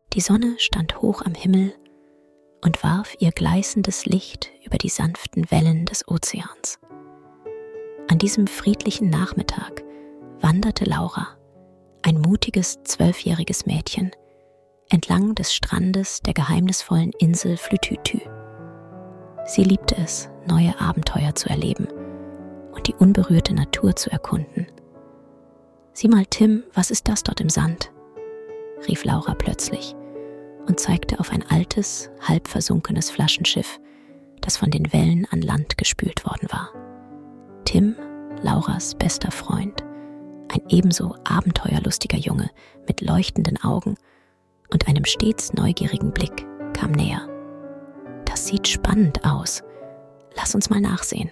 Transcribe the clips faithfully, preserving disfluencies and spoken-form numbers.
Die Sonne stand hoch am Himmel und warf ihr gleißendes Licht über die sanften Wellen des Ozeans. An diesem friedlichen Nachmittag wanderte Laura, ein mutiges zwölfjähriges Mädchen, entlang des Strandes der geheimnisvollen Insel Flütütü. Sie liebte es, neue Abenteuer zu erleben und die unberührte Natur zu erkunden. »Sieh mal, Tim, was ist das dort im Sand?« rief Laura plötzlich und zeigte auf ein altes, halb versunkenes Flaschenschiff, das von den Wellen an Land gespült worden war. Tim, Lauras bester Freund, ein ebenso abenteuerlustiger Junge mit leuchtenden Augen und einem stets neugierigen Blick, kam näher. »Das sieht spannend aus. Lass uns mal nachsehen.«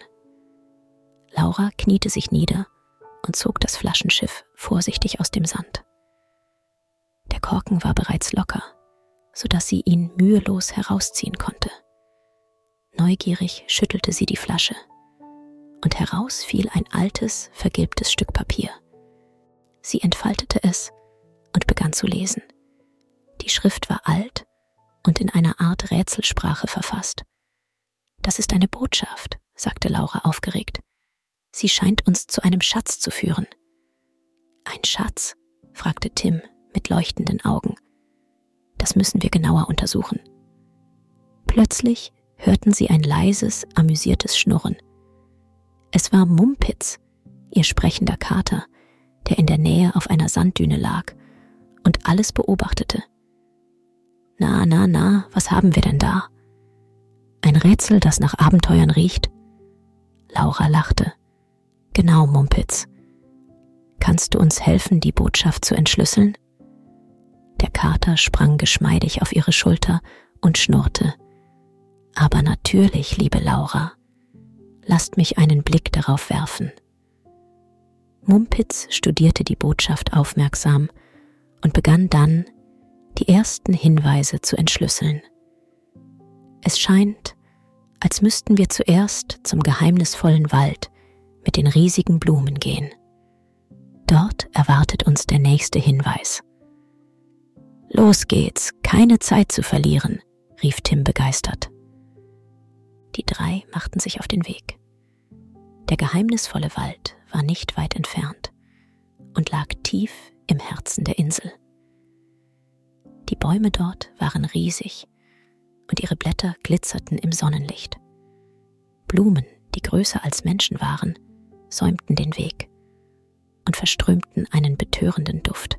Laura kniete sich nieder und zog das Flaschenschiff vorsichtig aus dem Sand. Der Korken war bereits locker, sodass sie ihn mühelos herausziehen konnte. Neugierig schüttelte sie die Flasche, und heraus fiel ein altes, vergilbtes Stück Papier. Sie entfaltete es und begann zu lesen. Die Schrift war alt und in einer Art Rätselsprache verfasst. »Das ist eine Botschaft«, sagte Laura aufgeregt. »Sie scheint uns zu einem Schatz zu führen.« »Ein Schatz?« fragte Tim mit leuchtenden Augen. »Das müssen wir genauer untersuchen.« Plötzlich hörten sie ein leises, amüsiertes Schnurren. Es war Mumpitz, ihr sprechender Kater, der in der Nähe auf einer Sanddüne lag und alles beobachtete. »Na, na, na, was haben wir denn da?« »Ein Rätsel, das nach Abenteuern riecht?« Laura lachte. »Genau, Mumpitz. Kannst du uns helfen, die Botschaft zu entschlüsseln?« Der Kater sprang geschmeidig auf ihre Schulter und schnurrte. »Aber natürlich, liebe Laura. Lasst mich einen Blick darauf werfen.« Mumpitz studierte die Botschaft aufmerksam und begann dann, die ersten Hinweise zu entschlüsseln. Es scheint, als müssten wir zuerst zum geheimnisvollen Wald mit den riesigen Blumen gehen. Dort erwartet uns der nächste Hinweis. »Los geht's, keine Zeit zu verlieren«, rief Tim begeistert. Die drei machten sich auf den Weg. Der geheimnisvolle Wald war nicht weit entfernt und lag tief im Herzen der Insel. Die Bäume dort waren riesig und ihre Blätter glitzerten im Sonnenlicht. Blumen, die größer als Menschen waren, säumten den Weg und verströmten einen betörenden Duft.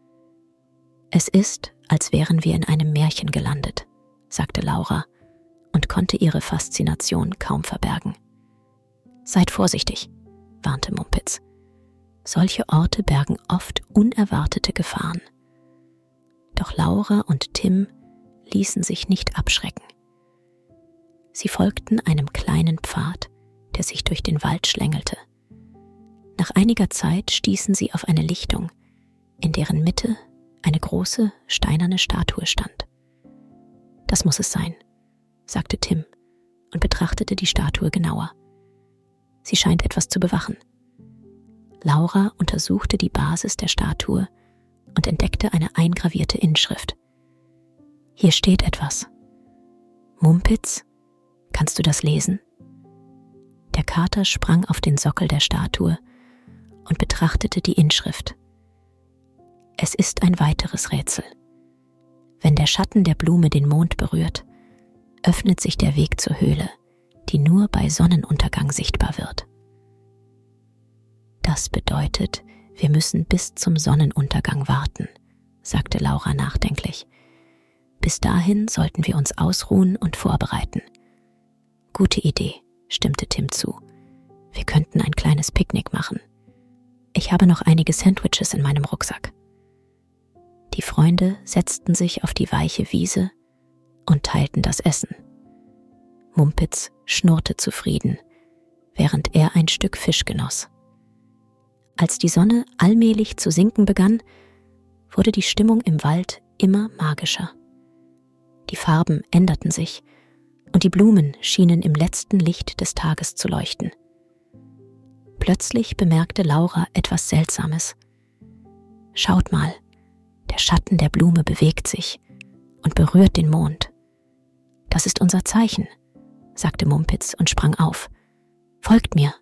»Es ist, als wären wir in einem Märchen gelandet«, sagte Laura und konnte ihre Faszination kaum verbergen. »Seid vorsichtig«, warnte Mumpitz. »Solche Orte bergen oft unerwartete Gefahren.« Doch Laura und Tim ließen sich nicht abschrecken. Sie folgten einem kleinen Pfad, der sich durch den Wald schlängelte. Nach einiger Zeit stießen sie auf eine Lichtung, in deren Mitte eine große, steinerne Statue stand. »Das muss es sein«, sagte Tim und betrachtete die Statue genauer. »Sie scheint etwas zu bewachen.« Laura untersuchte die Basis der Statue und entdeckte eine eingravierte Inschrift. »Hier steht etwas. Mumpitz, kannst du das lesen?« Der Kater sprang auf den Sockel der Statue und betrachtete die Inschrift. Es ist ein weiteres Rätsel. Wenn der Schatten der Blume den Mond berührt, öffnet sich der Weg zur Höhle, die nur bei Sonnenuntergang sichtbar wird. »Das bedeutet, wir müssen bis zum Sonnenuntergang warten«, sagte Laura nachdenklich. »Bis dahin sollten wir uns ausruhen und vorbereiten.« »Gute Idee«, stimmte Tim zu. »Wir könnten ein kleines Picknick machen. Ich habe noch einige Sandwiches in meinem Rucksack.« Die Freunde setzten sich auf die weiche Wiese und teilten das Essen. Mumpitz schnurrte zufrieden, während er ein Stück Fisch genoss. Als die Sonne allmählich zu sinken begann, wurde die Stimmung im Wald immer magischer. Die Farben änderten sich und die Blumen schienen im letzten Licht des Tages zu leuchten. Plötzlich bemerkte Laura etwas Seltsames. »Schaut mal, der Schatten der Blume bewegt sich und berührt den Mond. »Das ist unser Zeichen«, sagte Mumpitz und sprang auf. »Folgt mir!«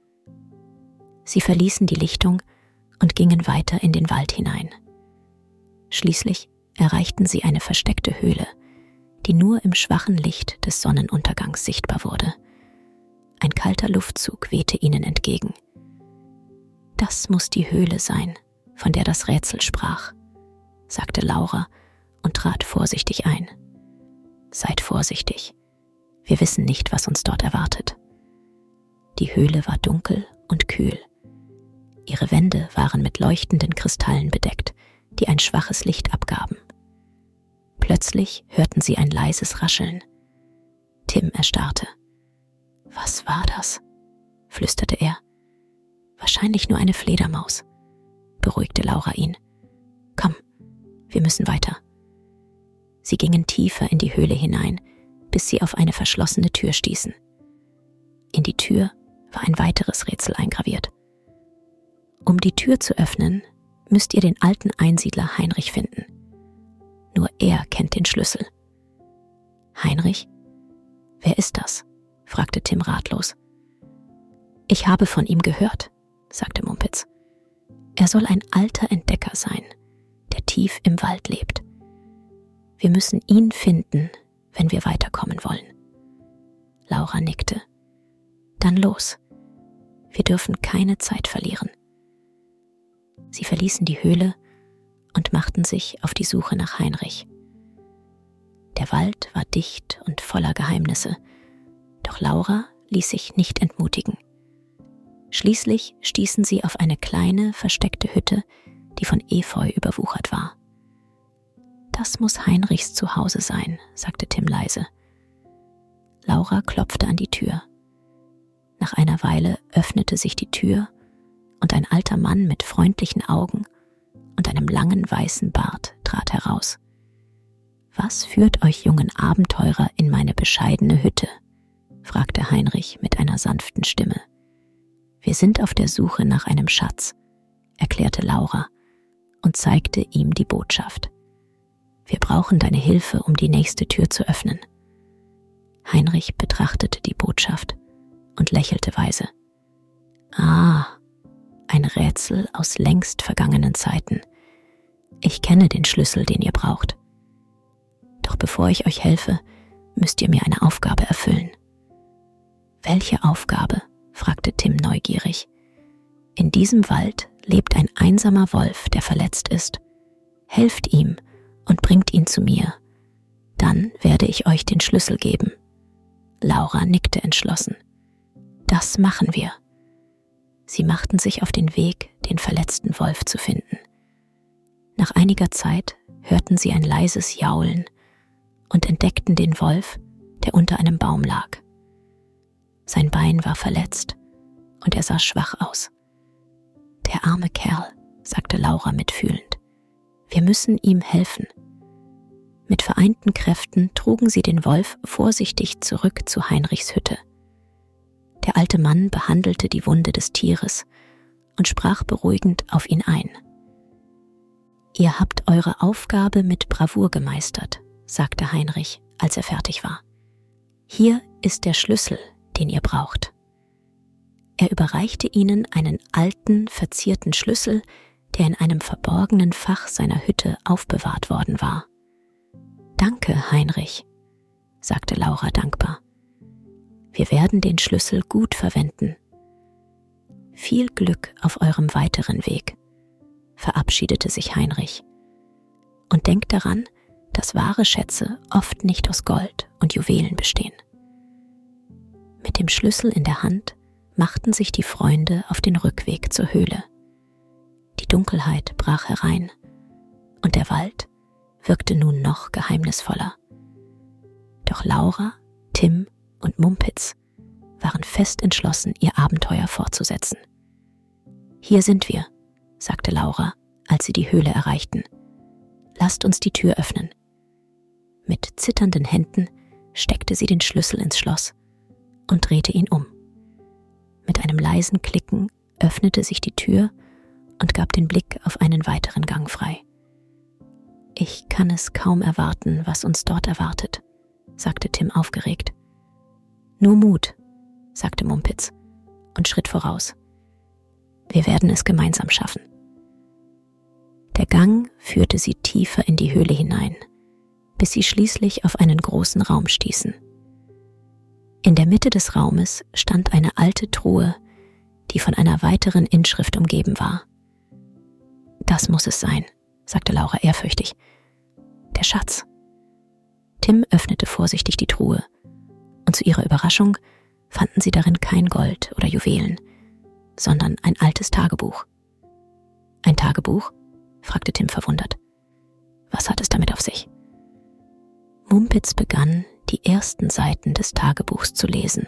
Sie verließen die Lichtung und gingen weiter in den Wald hinein. Schließlich erreichten sie eine versteckte Höhle, die nur im schwachen Licht des Sonnenuntergangs sichtbar wurde. Ein kalter Luftzug wehte ihnen entgegen. »Das muss die Höhle sein, von der das Rätsel sprach«, sagte Laura und trat vorsichtig ein. »Seid vorsichtig. Wir wissen nicht, was uns dort erwartet.« Die Höhle war dunkel und kühl. Ihre Wände waren mit leuchtenden Kristallen bedeckt, die ein schwaches Licht abgaben. Plötzlich hörten sie ein leises Rascheln. Tim erstarrte. »Was war das?« flüsterte er. »Wahrscheinlich nur eine Fledermaus«, beruhigte Laura ihn. »Komm, wir müssen weiter.« Sie gingen tiefer in die Höhle hinein, bis sie auf eine verschlossene Tür stießen. In die Tür war ein weiteres Rätsel eingraviert. Um die Tür zu öffnen, müsst ihr den alten Einsiedler Heinrich finden. Nur er kennt den Schlüssel. »Heinrich? Wer ist das?« fragte Tim ratlos. »Ich habe von ihm gehört«, sagte Mumpitz. »Er soll ein alter Entdecker sein, der tief im Wald lebt. Wir müssen ihn finden, wenn wir weiterkommen wollen.« Laura nickte. »Dann los. Wir dürfen keine Zeit verlieren.« Sie verließen die Höhle und machten sich auf die Suche nach Heinrich. Der Wald war dicht und voller Geheimnisse, doch Laura ließ sich nicht entmutigen. Schließlich stießen sie auf eine kleine, versteckte Hütte, die von Efeu überwuchert war. »Das muss Heinrichs Zuhause sein«, sagte Tim leise. Laura klopfte an die Tür. Nach einer Weile öffnete sich die Tür und ein alter Mann mit freundlichen Augen und einem langen weißen Bart trat heraus. »Was führt euch jungen Abenteurer in meine bescheidene Hütte?« fragte Heinrich mit einer sanften Stimme. »Wir sind auf der Suche nach einem Schatz«, erklärte Laura und zeigte ihm die Botschaft. »Wir brauchen deine Hilfe, um die nächste Tür zu öffnen.« Heinrich betrachtete die Botschaft und lächelte weise. »Ah, ein Rätsel aus längst vergangenen Zeiten. Ich kenne den Schlüssel, den ihr braucht. Doch bevor ich euch helfe, müsst ihr mir eine Aufgabe erfüllen.« »Welche Aufgabe?« fragte Tim neugierig. »In diesem Wald lebt ein einsamer Wolf, der verletzt ist. Helft ihm und bringt ihn zu mir. Dann werde ich euch den Schlüssel geben.« Laura nickte entschlossen. »Das machen wir.« Sie machten sich auf den Weg, den verletzten Wolf zu finden. Nach einiger Zeit hörten sie ein leises Jaulen und entdeckten den Wolf, der unter einem Baum lag. Sein Bein war verletzt und er sah schwach aus. »Der arme Kerl«, sagte Laura mitfühlend. »Wir müssen ihm helfen.« Mit vereinten Kräften trugen sie den Wolf vorsichtig zurück zu Heinrichs Hütte. Der alte Mann behandelte die Wunde des Tieres und sprach beruhigend auf ihn ein. »Ihr habt eure Aufgabe mit Bravour gemeistert«, sagte Heinrich, als er fertig war. »Hier ist der Schlüssel, den ihr braucht.« Er überreichte ihnen einen alten, verzierten Schlüssel, der in einem verborgenen Fach seiner Hütte aufbewahrt worden war. »Danke, Heinrich«, sagte Laura dankbar. »Wir werden den Schlüssel gut verwenden. Viel Glück auf eurem weiteren Weg«, verabschiedete sich Heinrich. »Und denkt daran, dass wahre Schätze oft nicht aus Gold und Juwelen bestehen.« Mit dem Schlüssel in der Hand machten sich die Freunde auf den Rückweg zur Höhle. Die Dunkelheit brach herein und der Wald wirkte nun noch geheimnisvoller. Doch Laura, Tim und Mumpitz waren fest entschlossen, ihr Abenteuer fortzusetzen. »Hier sind wir«, sagte Laura, als sie die Höhle erreichten. »Lasst uns die Tür öffnen.« Mit zitternden Händen steckte sie den Schlüssel ins Schloss und drehte ihn um. Mit einem leisen Klicken öffnete sich die Tür und gab den Blick auf einen weiteren Gang frei. Ich kann es kaum erwarten, was uns dort erwartet, sagte Tim aufgeregt. Nur Mut, sagte Mumpitz und schritt voraus. Wir werden es gemeinsam schaffen. Der Gang führte sie tiefer in die Höhle hinein, bis sie schließlich auf einen großen Raum stießen. In der Mitte des Raumes stand eine alte Truhe, die von einer weiteren Inschrift umgeben war. Das muss es sein, sagte Laura ehrfürchtig. Der Schatz. Tim öffnete vorsichtig die Truhe, und zu ihrer Überraschung fanden sie darin kein Gold oder Juwelen, sondern ein altes Tagebuch. Ein Tagebuch? Fragte Tim verwundert. Was hat es damit auf sich? Mumpitz begann, die ersten Seiten des Tagebuchs zu lesen.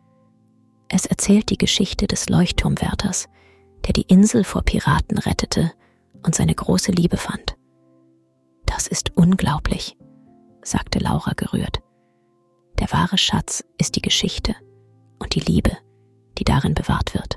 Es erzählt die Geschichte des Leuchtturmwärters, der die Insel vor Piraten rettete und seine große Liebe fand. Das ist unglaublich, sagte Laura gerührt. Der wahre Schatz ist die Geschichte und die Liebe, die darin bewahrt wird.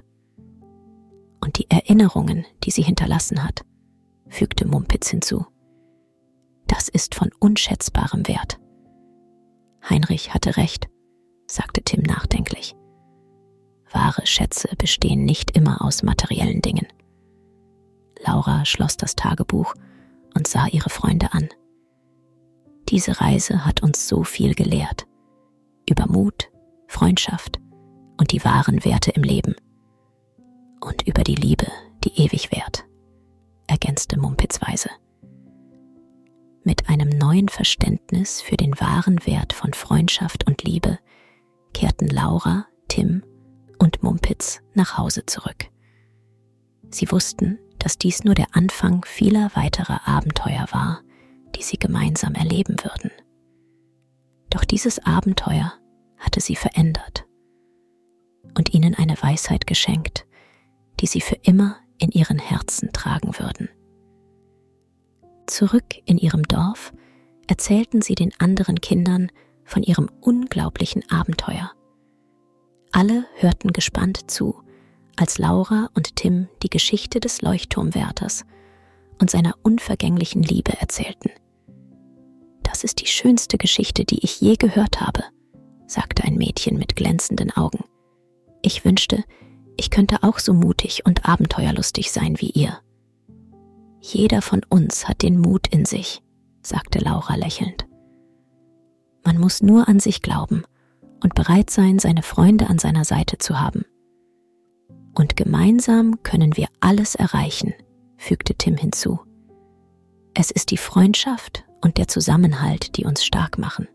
Und die Erinnerungen, die sie hinterlassen hat, fügte Mumpitz hinzu. Das ist von unschätzbarem Wert. Heinrich hatte recht, sagte Tim nachdenklich. Wahre Schätze bestehen nicht immer aus materiellen Dingen. Laura schloss das Tagebuch und sah ihre Freunde an. Diese Reise hat uns so viel gelehrt. Über Mut, Freundschaft und die wahren Werte im Leben. Und über die Liebe, die ewig währt, ergänzte Mumpitz weise. Mit einem neuen Verständnis für den wahren Wert von Freundschaft und Liebe kehrten Laura, Tim und Mumpitz nach Hause zurück. Sie wussten, dass dies nur der Anfang vieler weiterer Abenteuer war, die sie gemeinsam erleben würden. Doch dieses Abenteuer hatte sie verändert und ihnen eine Weisheit geschenkt, die sie für immer in ihren Herzen tragen würden. Zurück in ihrem Dorf erzählten sie den anderen Kindern von ihrem unglaublichen Abenteuer. Alle hörten gespannt zu, als Laura und Tim die Geschichte des Leuchtturmwärters und seiner unvergänglichen Liebe erzählten. Das ist die schönste Geschichte, die ich je gehört habe, sagte ein Mädchen mit glänzenden Augen. Ich wünschte, ich könnte auch so mutig und abenteuerlustig sein wie ihr. Jeder von uns hat den Mut in sich, sagte Laura lächelnd. Man muss nur an sich glauben und bereit sein, seine Freunde an seiner Seite zu haben. Und gemeinsam können wir alles erreichen, fügte Tim hinzu. Es ist die Freundschaft und der Zusammenhalt, die uns stark machen.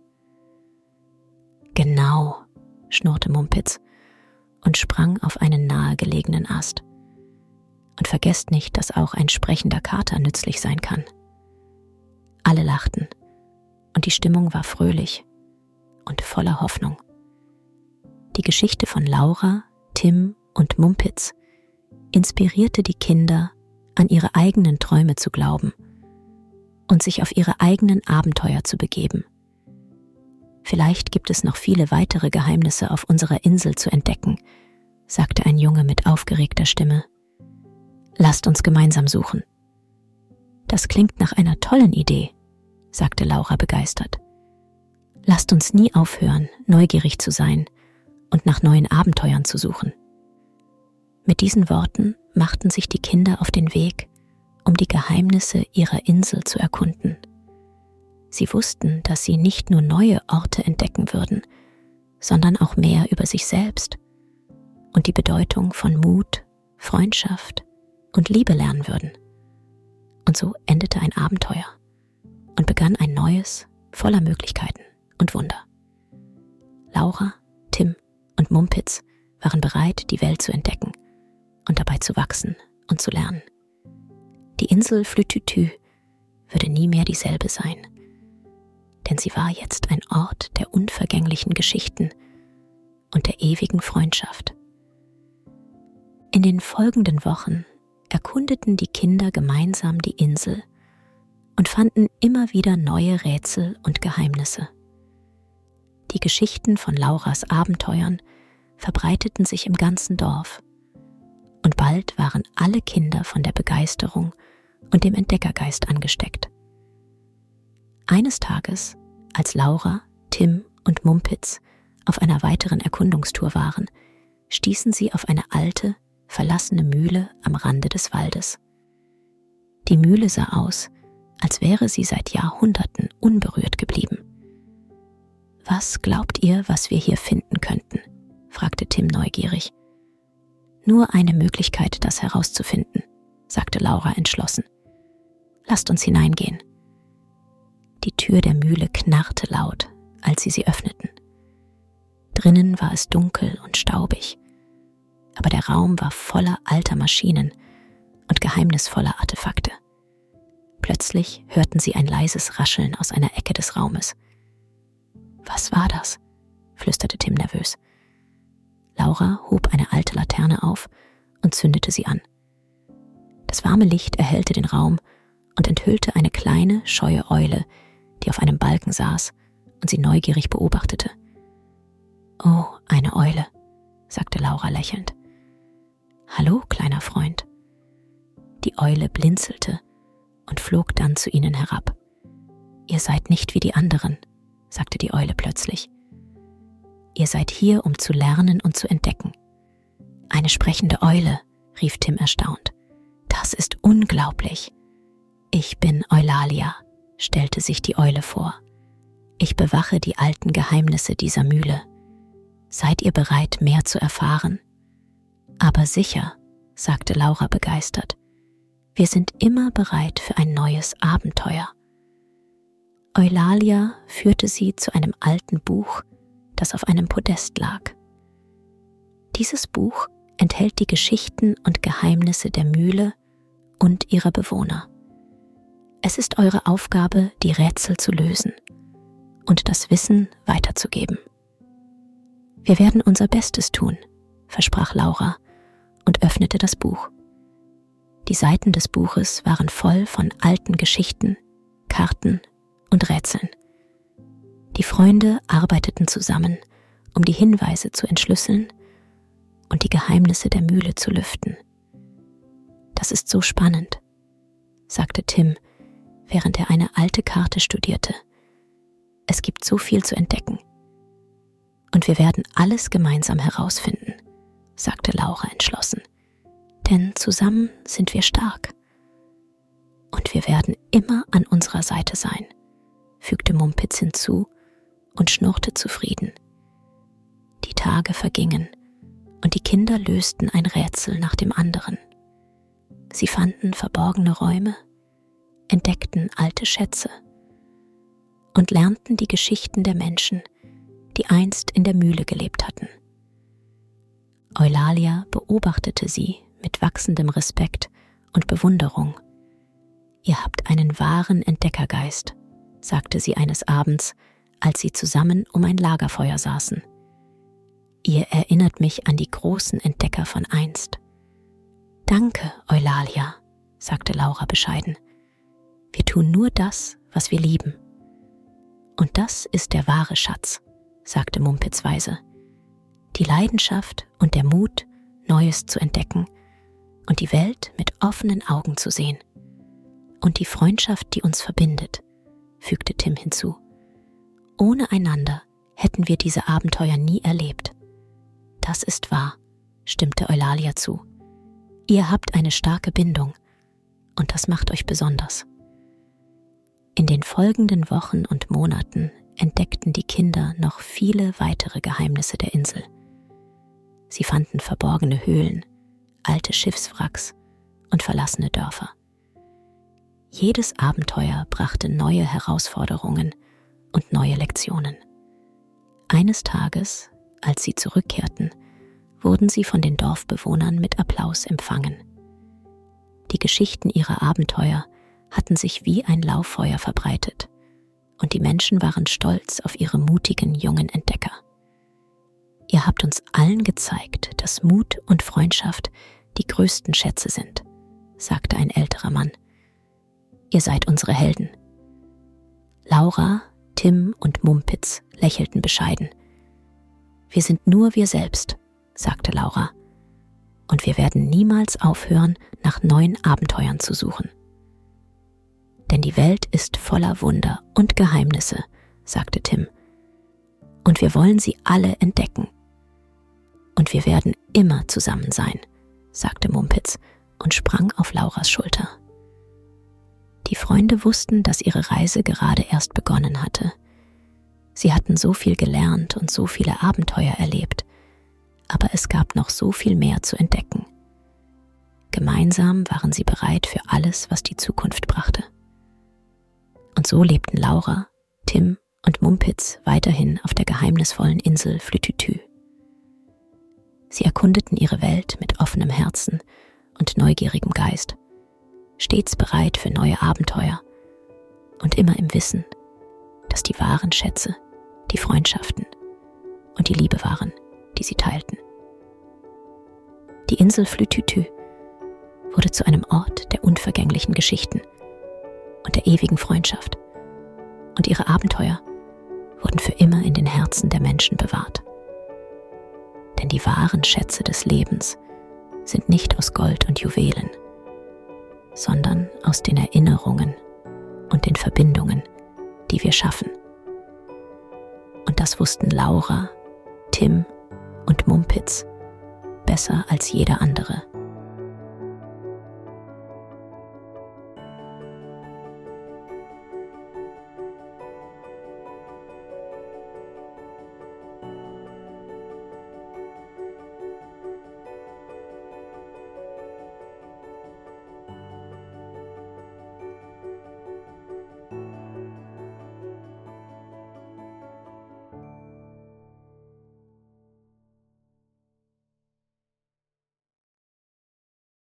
Genau, schnurrte Mumpitz und sprang auf einen nahegelegenen Ast. Und vergesst nicht, dass auch ein sprechender Kater nützlich sein kann. Alle lachten, und die Stimmung war fröhlich und voller Hoffnung. Die Geschichte von Laura, Tim und Mumpitz inspirierte die Kinder, an ihre eigenen Träume zu glauben und sich auf ihre eigenen Abenteuer zu begeben. Vielleicht gibt es noch viele weitere Geheimnisse auf unserer Insel zu entdecken, sagte ein Junge mit aufgeregter Stimme. Lasst uns gemeinsam suchen. Das klingt nach einer tollen Idee, sagte Laura begeistert. Lasst uns nie aufhören, neugierig zu sein und nach neuen Abenteuern zu suchen. Mit diesen Worten machten sich die Kinder auf den Weg, um die Geheimnisse ihrer Insel zu erkunden. Sie wussten, dass sie nicht nur neue Orte entdecken würden, sondern auch mehr über sich selbst und die Bedeutung von Mut, Freundschaft und Liebe lernen würden. Und so endete ein Abenteuer und begann ein neues, voller Möglichkeiten und Wunder. Laura, Tim und Mumpitz waren bereit, die Welt zu entdecken und dabei zu wachsen und zu lernen. Die Insel Flütütü würde nie mehr dieselbe sein, denn sie war jetzt ein Ort der unvergänglichen Geschichten und der ewigen Freundschaft. In den folgenden Wochen erkundeten die Kinder gemeinsam die Insel und fanden immer wieder neue Rätsel und Geheimnisse. Die Geschichten von Lauras Abenteuern verbreiteten sich im ganzen Dorf und bald waren alle Kinder von der Begeisterung und dem Entdeckergeist angesteckt. Eines Tages, als Laura, Tim und Mumpitz auf einer weiteren Erkundungstour waren, stießen sie auf eine alte, verlassene Mühle am Rande des Waldes. Die Mühle sah aus, als wäre sie seit Jahrhunderten unberührt geblieben. »Was glaubt ihr, was wir hier finden könnten?« fragte Tim neugierig. »Nur eine Möglichkeit, das herauszufinden«, sagte Laura entschlossen. »Lasst uns hineingehen.« Die Tür der Mühle knarrte laut, als sie sie öffneten. Drinnen war es dunkel und staubig, aber der Raum war voller alter Maschinen und geheimnisvoller Artefakte. Plötzlich hörten sie ein leises Rascheln aus einer Ecke des Raumes. »Was war das?« flüsterte Tim nervös. Laura hob eine alte Laterne auf und zündete sie an. Das warme Licht erhellte den Raum und enthüllte eine kleine, scheue Eule, die auf einem Balken saß und sie neugierig beobachtete. »Oh, eine Eule«, sagte Laura lächelnd. »Hallo, kleiner Freund.« Die Eule blinzelte und flog dann zu ihnen herab. »Ihr seid nicht wie die anderen«, sagte die Eule plötzlich. »Ihr seid hier, um zu lernen und zu entdecken.« »Eine sprechende Eule«, rief Tim erstaunt. »Das ist unglaublich.« »Ich bin Eulalia«, stellte sich die Eule vor. »Ich bewache die alten Geheimnisse dieser Mühle. Seid ihr bereit, mehr zu erfahren?« »Aber sicher«, sagte Laura begeistert. »Wir sind immer bereit für ein neues Abenteuer.« Eulalia führte sie zu einem alten Buch, das auf einem Podest lag. Dieses Buch enthält die Geschichten und Geheimnisse der Mühle und ihrer Bewohner. Es ist eure Aufgabe, die Rätsel zu lösen und das Wissen weiterzugeben. »Wir werden unser Bestes tun«, versprach Laura und öffnete das Buch. Die Seiten des Buches waren voll von alten Geschichten, Karten und Rätseln. Die Freunde arbeiteten zusammen, um die Hinweise zu entschlüsseln und die Geheimnisse der Mühle zu lüften. »Das ist so spannend«, sagte Tim, während er eine alte Karte studierte. »Es gibt so viel zu entdecken.« »Und wir werden alles gemeinsam herausfinden«, sagte Laura entschlossen. »Denn zusammen sind wir stark. Und wir werden immer an unserer Seite sein«, fügte Mumpitz hinzu und schnurrte zufrieden. Die Tage vergingen und die Kinder lösten ein Rätsel nach dem anderen. Sie fanden verborgene Räume, entdeckten alte Schätze und lernten die Geschichten der Menschen, die einst in der Mühle gelebt hatten. Eulalia beobachtete sie mit wachsendem Respekt und Bewunderung. »Ihr habt einen wahren Entdeckergeist«, sagte sie eines Abends, als sie zusammen um ein Lagerfeuer saßen. »Ihr erinnert mich an die großen Entdecker von einst.« »Danke, Eulalia«, sagte Laura bescheiden. »Wir tun nur das, was wir lieben.« »Und das ist der wahre Schatz«, sagte Mumpitz weise. »Die Leidenschaft und der Mut, Neues zu entdecken und die Welt mit offenen Augen zu sehen. Und die Freundschaft, die uns verbindet«, fügte Tim hinzu. »Ohne einander hätten wir diese Abenteuer nie erlebt.« »Das ist wahr«, stimmte Eulalia zu. »Ihr habt eine starke Bindung und das macht euch besonders.« In den folgenden Wochen und Monaten entdeckten die Kinder noch viele weitere Geheimnisse der Insel. Sie fanden verborgene Höhlen, alte Schiffswracks und verlassene Dörfer. Jedes Abenteuer brachte neue Herausforderungen und neue Lektionen. Eines Tages, als sie zurückkehrten, wurden sie von den Dorfbewohnern mit Applaus empfangen. Die Geschichten ihrer Abenteuer hatten sich wie ein Lauffeuer verbreitet und die Menschen waren stolz auf ihre mutigen jungen Entdecker. »Ihr habt uns allen gezeigt, dass Mut und Freundschaft die größten Schätze sind«, sagte ein älterer Mann. »Ihr seid unsere Helden.« Laura, Tim und Mumpitz lächelten bescheiden. »Wir sind nur wir selbst«, sagte Laura. »Und wir werden niemals aufhören, nach neuen Abenteuern zu suchen.« Denn die Welt ist voller Wunder und Geheimnisse, sagte Tim. Und wir wollen sie alle entdecken. Und wir werden immer zusammen sein, sagte Mumpitz und sprang auf Lauras Schulter. Die Freunde wussten, dass ihre Reise gerade erst begonnen hatte. Sie hatten so viel gelernt und so viele Abenteuer erlebt, aber es gab noch so viel mehr zu entdecken. Gemeinsam waren sie bereit für alles, was die Zukunft brachte. Und so lebten Laura, Tim und Mumpitz weiterhin auf der geheimnisvollen Insel Flütütü. Sie erkundeten ihre Welt mit offenem Herzen und neugierigem Geist, stets bereit für neue Abenteuer und immer im Wissen, dass die wahren Schätze die Freundschaften und die Liebe waren, die sie teilten. Die Insel Flütütü wurde zu einem Ort der unvergänglichen Geschichten und der ewigen Freundschaft, und ihre Abenteuer wurden für immer in den Herzen der Menschen bewahrt. Denn die wahren Schätze des Lebens sind nicht aus Gold und Juwelen, sondern aus den Erinnerungen und den Verbindungen, die wir schaffen. Und das wussten Laura, Tim und Mumpitz besser als jeder andere.